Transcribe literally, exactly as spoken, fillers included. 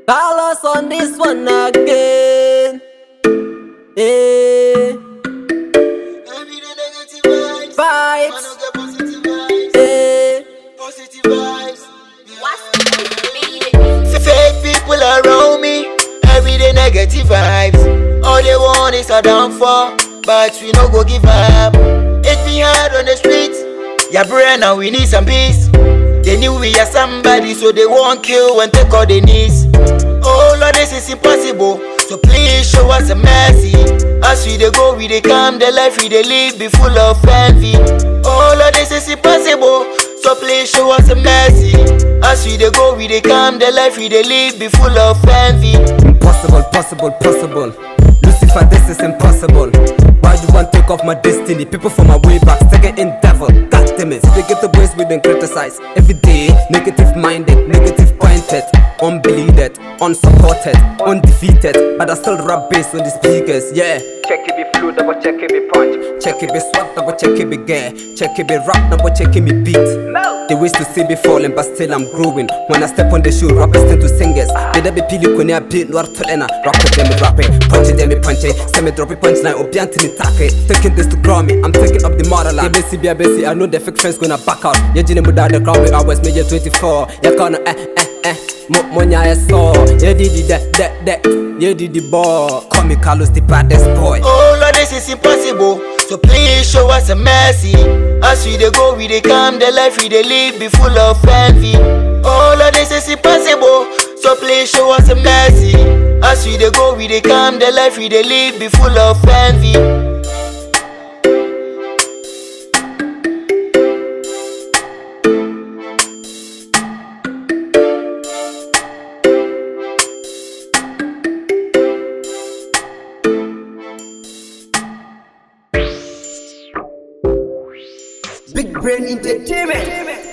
Carlos on this one again. Eh. Vibes. Eh. Fake people around me, everyday negative vibes. All they want is a downfall, but we no go give up. It be hard on the streets, yeah, brain and we need some peace. They knew we are somebody, so they won't kill and take all their knees. Oh Lord, this is impossible, so please show us a mercy. As we dey go, we dey come, the life we dey live be full of envy. Oh Lord, this is impossible, so please show us a mercy. As we dey go, we dey come, the life we dey live be full of envy. Impossible, possible, possible. Lucifer, this is impossible. Why you want to take off my destiny? People from my way back, second in devil. God damn it, they get the boys we been criticized every day. Negative minded, negative pointed, unbelieved, unsupported, undefeated. But I still rap bass on the speakers, yeah. Check it be flow, double check it be punch. Check it be swag, double check it be gear. Check it be rap, double check it me beat. They wish to see me falling, but still I'm growing. When I step on the shoe, rappers tend to singers. They be pili kwenye a beat, noir tolena. Rapper them me rapping, punch them me punching. Send me drop it punchline, obianti me take. Taking this to Grammy, I'm taking up the motherland. Yeah, basi, yeah, basi, I know the fake friends gonna back out. Yeah, jine muda the crowd, I was major twenty-four. Yeah, gonna eh, eh, eh. Mo, monya I saw. Yeah, didi that, that, that. Yeah, didi ball. Call me Carlos, the baddest boy. Oh Lord, this is impossible, so please show us a mercy. As we dey go, we dey come, the life we dey live be full of envy. Oh Lord, this is impossible, so please show us a mercy. As we dey go, we dey come, the life we dey live be full of envy. Big Brain Entertainment.